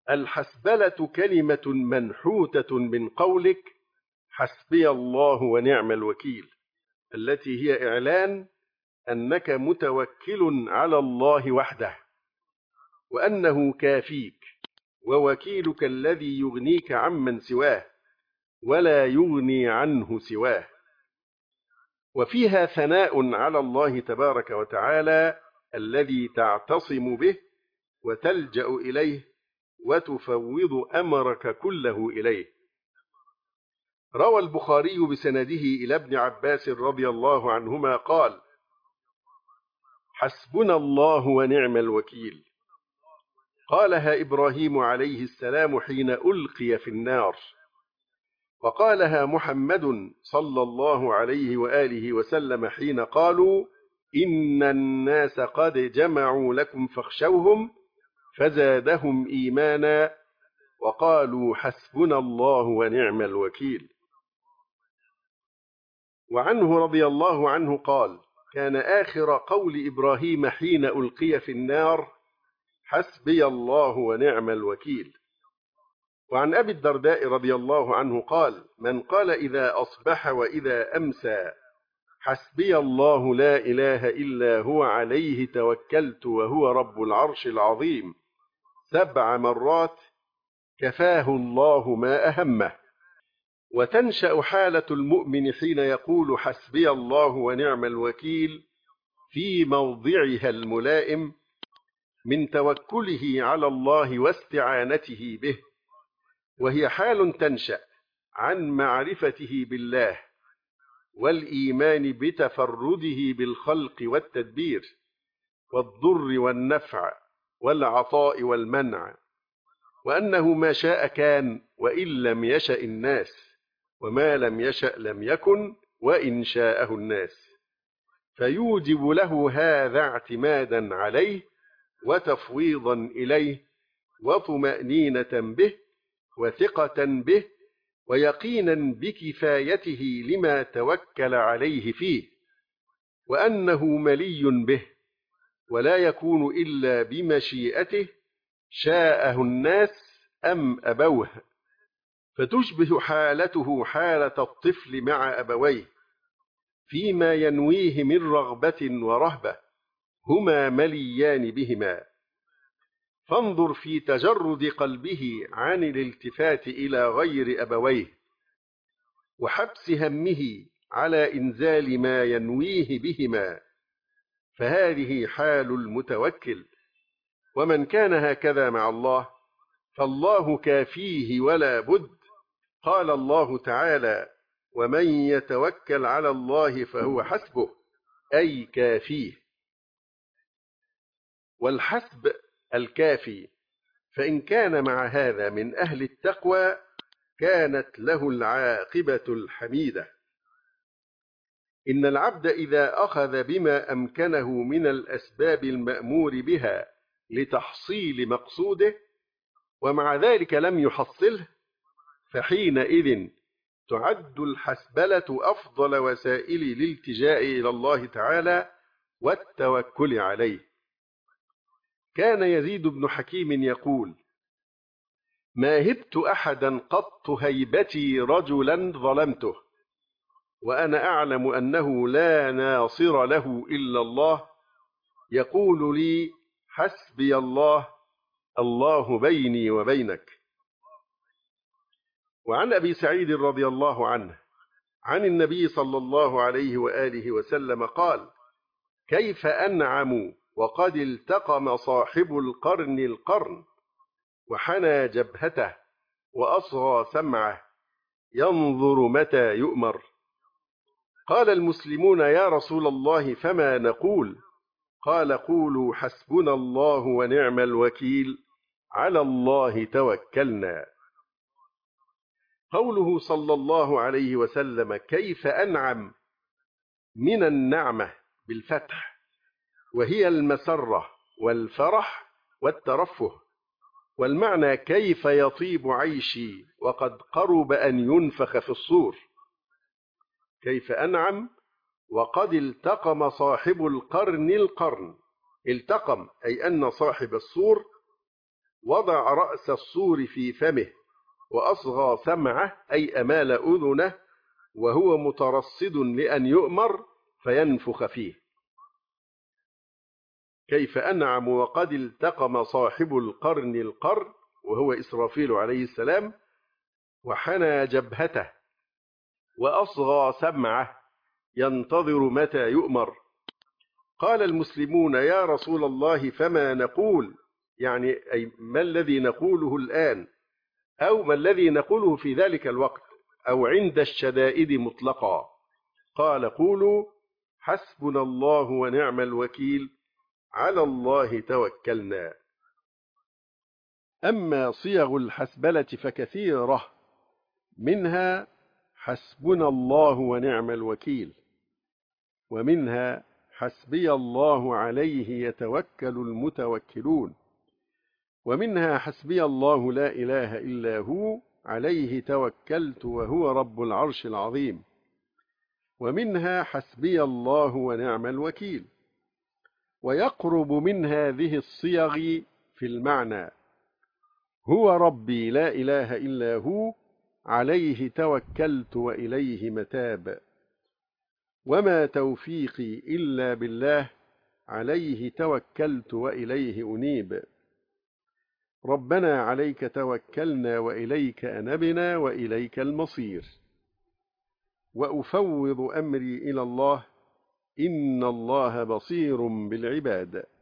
الحسبلة كلمة منحوتة من قولك حسبي الله ونعم الوكيل، التي هي إعلان أنك متوكل على الله وحده، وأنه كافيك ووكيلك الذي يغنيك عمن سواه ولا يغني عنه سواه. وفيها ثناء على الله تبارك وتعالى الذي تعتصم به وتلجأ إليه وتفوض أمرك كله إليه. روى البخاري بسنده إلى ابن عباس رضي الله عنهما قال: حسبنا الله ونعم الوكيل. قالها إبراهيم عليه السلام حين ألقي في النار، وقالها محمد صلى الله عليه وآله وسلم حين قالوا: إن الناس قد جمعوا لكم فاخشوهم فزادهم إيمانا وقالوا حسبنا الله ونعم الوكيل. وعنه رضي الله عنه قال: كان آخر قول إبراهيم حين ألقي في النار: حسبي الله ونعم الوكيل. وعن أبي الدرداء رضي الله عنه قال: من قال إذا أصبح وإذا أمسى حسبي الله لا إله إلا هو عليه توكلت وهو رب العرش العظيم 7 مرات كفاه الله ما أهمه. وتنشأ حالة المؤمن حين يقول حسبي الله ونعم الوكيل في موضعها الملائم من توكله على الله واستعانته به، وهي حال تنشأ عن معرفته بالله والإيمان بتفرده بالخلق والتدبير والضر والنفع والعطاء والمنع، وأنه ما شاء كان وإن لم يشأ الناس، وما لم يشأ لم يكن وإن شاءه الناس، فيوجب له هذا اعتمادا عليه وتفويضا إليه وطمأنينة به وثقة به ويقينا بكفايته لما توكل عليه فيه، وأنه ملي به ولا يكون إلا بمشيئته شاءه الناس أم أبوه، فتشبه حالته حالة الطفل مع أبويه فيما ينويه من رغبة ورهبة هما مليان بهما. فانظر في تجرد قلبه عن الالتفات إلى غير أبويه وحبس همه على إنزال ما ينويه بهما، فهذه حال المتوكل. ومن كان هكذا مع الله فالله كافيه ولا بد. قال الله تعالى: ومن يتوكل على الله فهو حسبه، أي كافيه. والحسب الكافي، فإن كان مع هذا من أهل التقوى كانت له العاقبة الحميدة. إن العبد إذا أخذ بما أمكنه من الأسباب المأمور بها لتحصيل مقصوده ومع ذلك لم يحصله، فحينئذ تعد الحسبلة أفضل وسائل الالتجاء إلى الله تعالى والتوكل عليه. كان يزيد بن حكيم يقول: ما هبت أحدا قط هيبتي رجلا ظلمته وأنا أعلم أنه لا ناصر له إلا الله يقول لي حسبي الله، الله بيني وبينك. وعن أبي سعيد رضي الله عنه عن النبي صلى الله عليه وآله وسلم قال: كيف أنعم وقد التقم صاحب القرن وحنى جبهته وأصغى سمعه ينظر متى يؤمر. قال المسلمون: يا رسول الله فما نقول؟ قال: قولوا حسبنا الله ونعم الوكيل، على الله توكلنا. قوله صلى الله عليه وسلم كيف أنعم من النعمة بالفتح، وهي المسرة والفرح والترفه، والمعنى كيف يطيب عيشي وقد قرب أن ينفخ في الصور. كيف أنعم وقد التقم صاحب القرن. التقم أي أن صاحب الصور وضع رأس الصور في فمه وأصغى سمعه أي أمال أذنه وهو مترصد لأن يؤمر فينفخ فيه. كيف أنعم وقد التقم صاحب القرن القرن وهو إسرافيل عليه السلام وحنى جبهته وأصغى سمعه ينتظر متى يؤمر. قال المسلمون يا رسول الله فما نقول، يعني أي ما الذي نقوله الآن أو ما الذي نقوله في ذلك الوقت أو عند الشدائد مطلقا؟ قال قولوا حسبنا الله ونعم الوكيل على الله توكلنا. أما صيغ الحسبلة فكثيرة، منها حسبنا الله ونعم الوكيل، ومنها حسبي الله عليه يتوكل المتوكلون، ومنها حسبي الله لا إله إلا هو عليه توكلت وهو رب العرش العظيم، ومنها حسبي الله ونعم الوكيل. ويقرب من هذه الصيغ في المعنى هو ربي لا إله إلا هو عليه توكلت وإليه متاب، وما توفيقي إلا بالله عليه توكلت وإليه أنيب. ربنا عليك توكلنا وإليك أنبنا وإليك المصير. وأفوض أمري إلى الله إن الله بصير بالعباد.